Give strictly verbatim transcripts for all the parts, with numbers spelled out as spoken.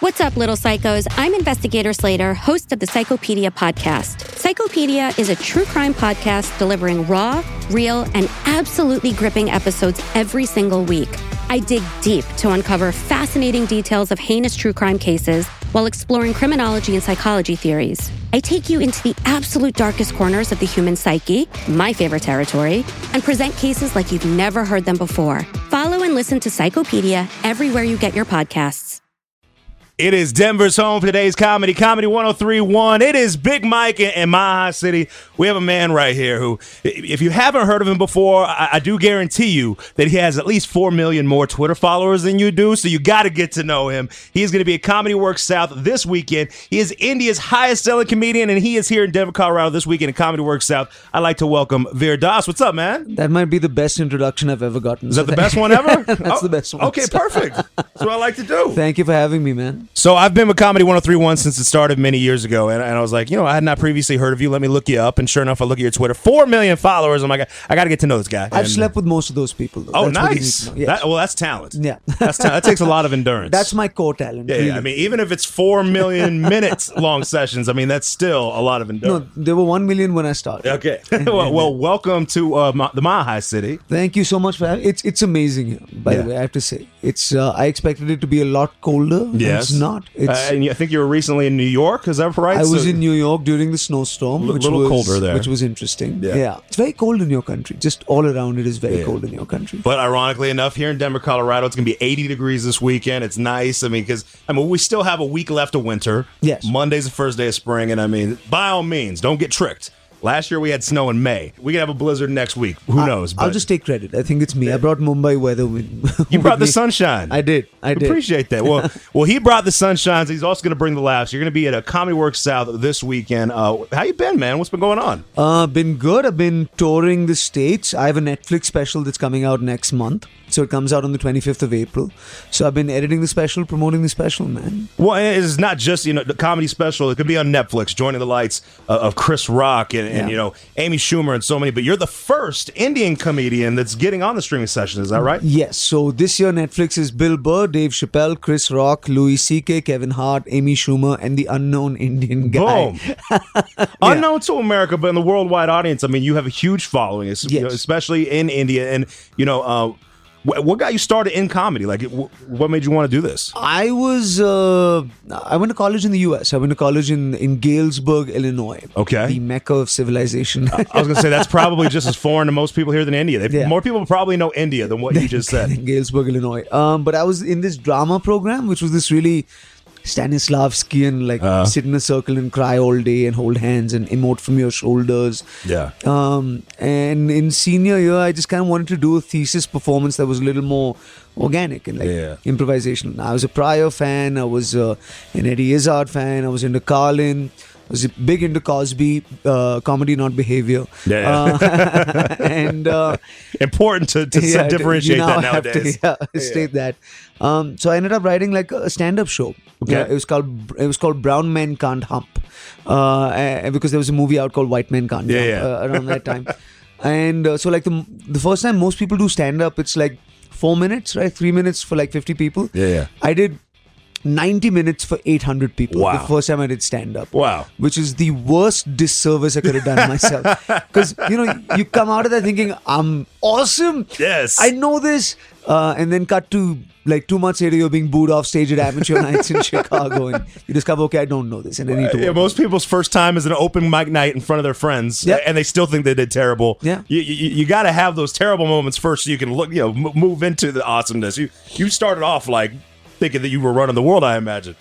What's up, little psychos? I'm Investigator Slater, host of the Psychopedia podcast. Psychopedia is a true crime podcast delivering raw, real, and absolutely gripping episodes every single week. I dig deep to uncover fascinating details of heinous true crime cases while exploring criminology and psychology theories. I take you into the absolute darkest corners of the human psyche, my favorite territory, and present cases like you've never heard them before. Follow and listen to Psychopedia everywhere you get your podcasts. It is Denver's home for today's comedy, Comedy one oh three point one. It is Big Mike in Mile City. We have a man right here who, if you haven't heard of him before, I, I do guarantee you that he has at least four million more Twitter followers than you do, so you got to get to know him. He is going to be at Comedy Works South this weekend. He is India's highest-selling comedian, and he is here in Denver, Colorado this weekend at Comedy Works South. I'd like to welcome Veer Das. What's up, man? That might be the best introduction I've ever gotten. Is that the best one ever? That's oh, the best one. Okay, perfect. That's what I like to do. Thank you for having me, man. So I've been with Comedy one oh three point one since it started many years ago, and, and I was like, you know, I had not previously heard of you. Let me look you up, and sure enough, I look at your Twitter. Four million followers. I'm like, I got to get to know this guy. I've and, slept with most of those people, though. Oh, That's nice. Yes. That, well, that's talent. Yeah. that's ta- that takes a lot of endurance. That's my core talent. Yeah, really. yeah, I mean, even if it's four million minutes long sessions, I mean, that's still a lot of endurance. No, there were one million when I started. Okay. well, well, welcome to uh, Ma- the Mile High City. Thank you so much for having. It's it's amazing here. By Yeah. the way, I have to say, it's. Uh, I expected it to be a lot colder. and Yes. It's not. It's. Uh, and I think you were recently in New York. Is that right? I was So- in New York during the snowstorm, L- which little was colder there. which was interesting. Yeah. Yeah. It's very cold in your country. Just all around it is very Yeah. cold in your country. But ironically enough, here in Denver, Colorado, it's going to be eighty degrees this weekend. It's nice. I mean, because I mean, we still have a week left of winter. Yes. Monday's the first day of spring, and I mean, by all means, don't get tricked. Last year we had snow in May. We could have a blizzard next week. Who I- knows? I'll just take credit. I think it's me. I brought Mumbai weather with you brought the with me. sunshine. I did. I did. Appreciate that. Well, well, he brought the sunshine. So he's also going to bring the laughs. You're going to be at a Comedy Works South this weekend. Uh, how you been, man? What's been going on? Uh, been good. I've been touring the States. I have a Netflix special that's coming out next month. So it comes out on the twenty-fifth of April. So I've been editing the special, promoting the special, man. Well, it's not just, you know, the comedy special. It could be on Netflix, Joining the Lights uh, of Chris Rock and, and Yeah. you know, Amy Schumer and so many. But you're the first Indian comedian that's getting on the streaming session. Is that right? Yes. So this year Netflix is Bill Burr, Dave Chappelle, Chris Rock, Louis C K, Kevin Hart, Amy Schumer, and the unknown Indian guy. Boom. Unknown to America, but in the worldwide audience, I mean, you have a huge following, es- you know, Yes. especially in India. And, you know, uh, wh- what got you started in comedy? Like, wh- what made you want to do this? I was, uh, I went to college in the U S. I went to college in, in Galesburg, Illinois. Okay. The mecca of civilization. I was going to say that's probably just as foreign to most people here than India. They, Yeah. More people probably know India than what you just said. in Galesburg, Illinois. Um, but I was in this drama program, which was this really Stanislavskian, like Uh. sit in a circle and cry all day and hold hands and emote from your shoulders. Yeah. Um, and in senior year, I just kind of wanted to do a thesis performance that was a little more organic and like Yeah. improvisation. I was a Pryor fan. I was uh, an Eddie Izzard fan. I was into Carlin. I was big into Cosby, uh, comedy, not behavior. Yeah. Uh, and uh, Important to, to yeah, differentiate you now that have nowadays. To, yeah, state that. Um, so I ended up writing like a stand-up show. Okay. Yeah, it was called it was called Brown Men Can't Hump, uh, eh, because there was a movie out called White Men Can't Yeah, Jump yeah. Uh, around that time. And uh, so like the the first time most people do stand-up, it's like four minutes, right? Three minutes for like fifty people. Yeah, yeah. I did ninety minutes for eight hundred people. Wow. The first time I did stand-up. Wow. Which is the worst disservice I could have done myself. Because, you know, you come out of there thinking, I'm awesome. Yes. I know this. Uh, and then cut to like two months later, you're being booed off stage at amateur nights in Chicago. And you discover, okay, I don't know this. And I need to Yeah, work. most people's first time is an open mic night in front of their friends, Yeah. and they still think they did terrible. Yeah. you, you, you got to have those terrible moments first, so you can look, you know, m- move into the awesomeness. You you started off like thinking that you were running the world, I imagine.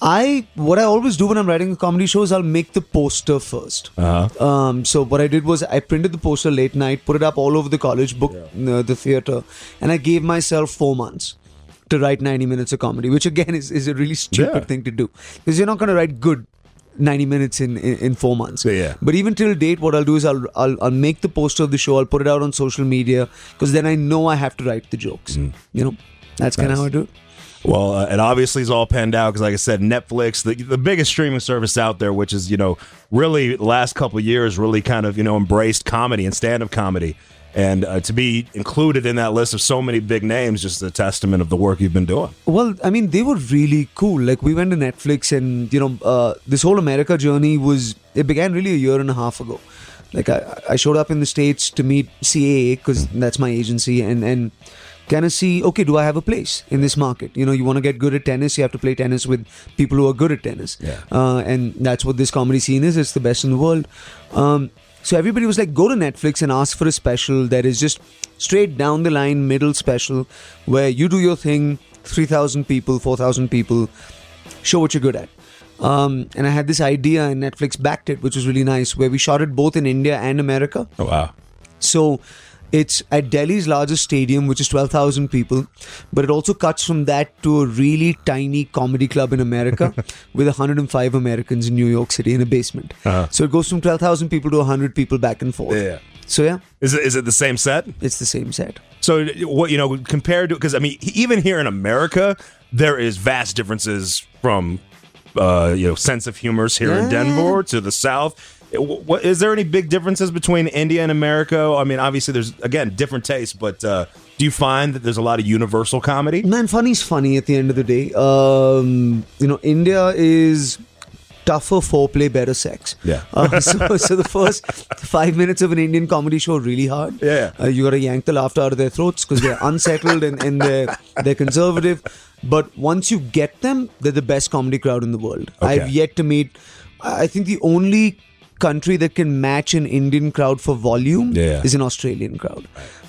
I what I always do when I'm writing a comedy show is I'll make the poster first. Uh-huh. Um, so what I did was I printed the poster late night, put it up all over the college book, uh, the theater, and I gave myself four months to write ninety minutes of comedy, which again is, is a really stupid Yeah. thing to do because you're not going to write good ninety minutes in, in, in four months. Yeah, yeah. But even till date, what I'll do is I'll, I'll I'll make the poster of the show, I'll put it out on social media because then I know I have to write the jokes. You know, that's kind of how I do it. Well, uh, it obviously is all penned out because, like I said, Netflix, the, the biggest streaming service out there, which is, you know, really the last couple of years really kind of, you know, embraced comedy and stand-up comedy. And uh, to be included in that list of so many big names, just a testament of the work you've been doing. Well, I mean, they were really cool. Like, we went to Netflix, and, you know, uh, this whole America journey was, it began really a year and a half ago. Like, I, I showed up in the States to meet C A A, because that's my agency, and, and kind of see, okay, do I have a place in this market? You know, you want to get good at tennis, you have to play tennis with people who are good at tennis. Yeah. Uh, and that's what this comedy scene is. It's the best in the world. Um, So everybody was like, go to Netflix and ask for a special that is just straight down the line, middle special, where you do your thing, three thousand people, four thousand people, show what you're good at. Um, and I had this idea, and Netflix backed it, which was really nice, where we shot it both in India and America. Oh, wow. So it's at Delhi's largest stadium, which is twelve thousand people, but it also cuts from that to a really tiny comedy club in America with one hundred five Americans in New York City in a basement. Uh-huh. So it goes from twelve thousand people to one hundred people back and forth. Yeah. So yeah, Is it is it the same set? it's the same set. So what you know compared to, because I mean even here in America there is vast differences from uh, you know sense of humors here in Yeah. Denver to the South. What is there any big differences between India and America? I mean, obviously there's again different tastes, but uh, do you find that there's a lot of universal comedy? Man, funny's funny at the end of the day. Um, you know, India is tougher foreplay, better sex. Yeah. Uh, so, so the first five minutes of an Indian comedy show are really hard. Yeah. Uh, you got to yank the laughter out of their throats because they're unsettled and, and they're, they're conservative. But once you get them, they're the best comedy crowd in the world. Okay. I've yet to meet, I think the only country that can match an Indian crowd for volume Yeah. is an Australian crowd.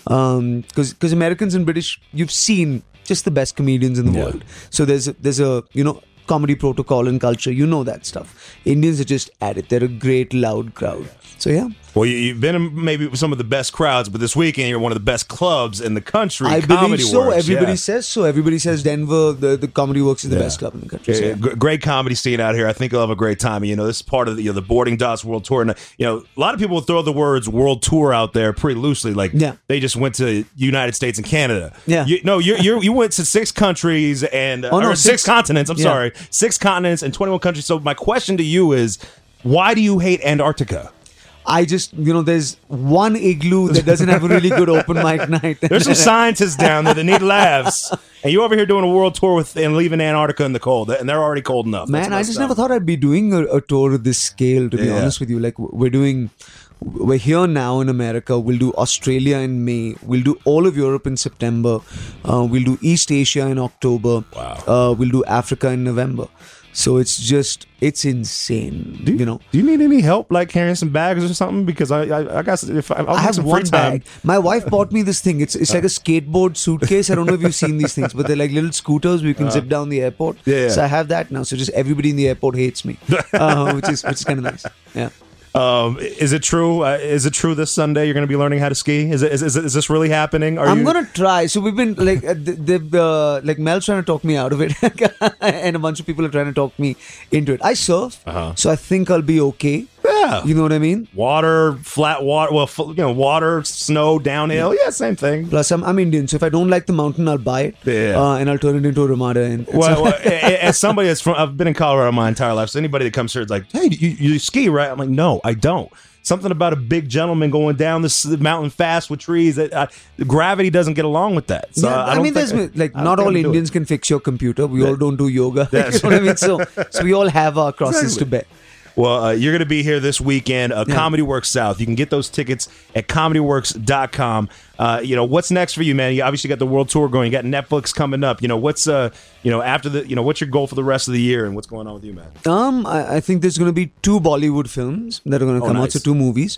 Um, because because Americans and British, you've seen just the best comedians in the Yeah. world. So there's a, there's a you know comedy protocol and culture. You know that stuff. Indians are just at it. They're a great loud crowd. So yeah. Well, you- you've been in maybe with some of the best crowds, but this weekend you're one of the best clubs in the country. I Comedy believe so. Works, Everybody yeah. says so. Everybody says Denver, the, the Comedy Works is the Yeah. best club in the country. So, Yeah, yeah. gr- great comedy scene out here. I think you'll have a great time. You know, this is part of the, you know, the Boarding Dots World Tour. And, you know, a lot of people throw the words World Tour out there pretty loosely. Like, Yeah. they just went to United States and Canada. Yeah. You, no, you you you went to six countries and, uh, Oh, no, or six, six- continents. I'm yeah. sorry. Six continents and twenty-one countries. So my question to you is, why do you hate Antarctica? I just, you know, there's one igloo that doesn't have a really good open mic night. There's some scientists down there that need laughs. And you over here doing a world tour with and leaving Antarctica in the cold. And they're already cold enough. That's Man, I messed just up. never thought I'd be doing a, a tour of this scale, to be Yeah. honest with you. Like, we're doing, we're here now in America. We'll do Australia in May. We'll do all of Europe in September. Uh, we'll do East Asia in October. Wow. Uh, we'll do Africa in November. So it's just, it's insane, Do you know. Do you need any help, like carrying some bags or something? Because I, I, I got, if I, I'll I have have some one free time. bag. My wife bought me this thing. It's it's like a skateboard suitcase. I don't know if you've seen these things, but they're like little scooters where you can zip down the airport. Yeah, yeah. So I have that now. So just everybody in the airport hates me, uh, which is which is kind of nice. Yeah. Um, is it true? Uh, is it true this Sunday you're going to be learning how to ski? Is it, is, is, is this really happening? Are I'm you, gonna try. So we've been like, uh, th- they've uh, like Mel's trying to talk me out of it, and a bunch of people are trying to talk me into it. I surf, Uh-huh. so I think I'll be okay. Yeah. You know what I mean? Water, flat water. Well, f- you know, water, snow, downhill. Yeah, same thing. Plus, I'm, I'm Indian, so if I don't like the mountain, I'll buy it, Yeah. uh, and I'll turn it into a Ramada. And, and Well, so- well, a- as somebody that's from, I've been in Colorado my entire life. So anybody that comes here is like, hey, you, you ski, right? I'm like, no, I don't. Something about a big gentleman going down this mountain fast with trees. That uh, gravity doesn't get along with that. So yeah, I, I, don't mean, think, there's like I don't not think all I'm gonna do Indians it. can fix your computer. We all don't do yoga. you know That's- what I mean? So, so we all have our crosses Exactly. to bear. Well, uh, you're going to be here this weekend, uh, Yeah. Comedy Works South. You can get those tickets at comedy works dot com. Uh, you know, what's next for you, man? You obviously got the world tour going. You got Netflix coming up. You know, what's uh, you know, after the, you know, what's your goal for the rest of the year and what's going on with you, man? Um, I, I think there's going to be two Bollywood films that are going to Oh, come out, nice. so two movies,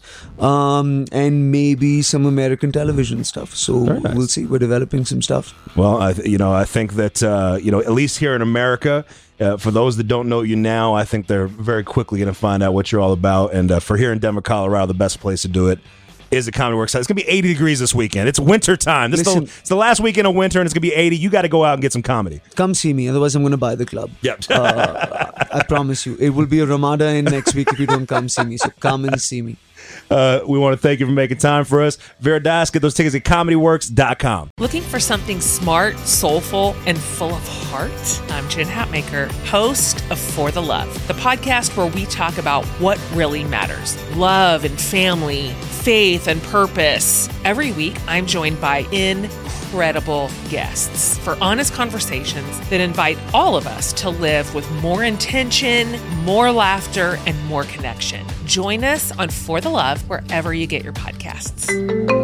um, and maybe some American television stuff. So Very nice. we'll see. We're developing some stuff. Well, I, th- you know, I think that uh, you know, at least here in America, uh, for those that don't know you now, I think they're very quickly going to find out what you're all about. And uh, for here in Denver, Colorado, the best place to do it is the Comedy Works. It's going to be eighty degrees this weekend. It's winter time. This is the, Listen. it's the last weekend of winter, and it's going to be eighty. You got to go out and get some comedy. Come see me, otherwise I'm going to buy the club. Yep. Uh, I promise you, it will be a Ramada in next week if you don't come see me. So come and see me. Uh, we want to thank you for making time for us. Vera Das, get those tickets at comedy works dot com. Looking for something smart, soulful, and full of heart? I'm Jen Hatmaker, host of For the Love, the podcast where we talk about what really matters. Love and family, faith and purpose. Every week, I'm joined by incredible guests for honest conversations that invite all of us to live with more intention, more laughter, and more connection. Join us on For the Love wherever you get your podcasts.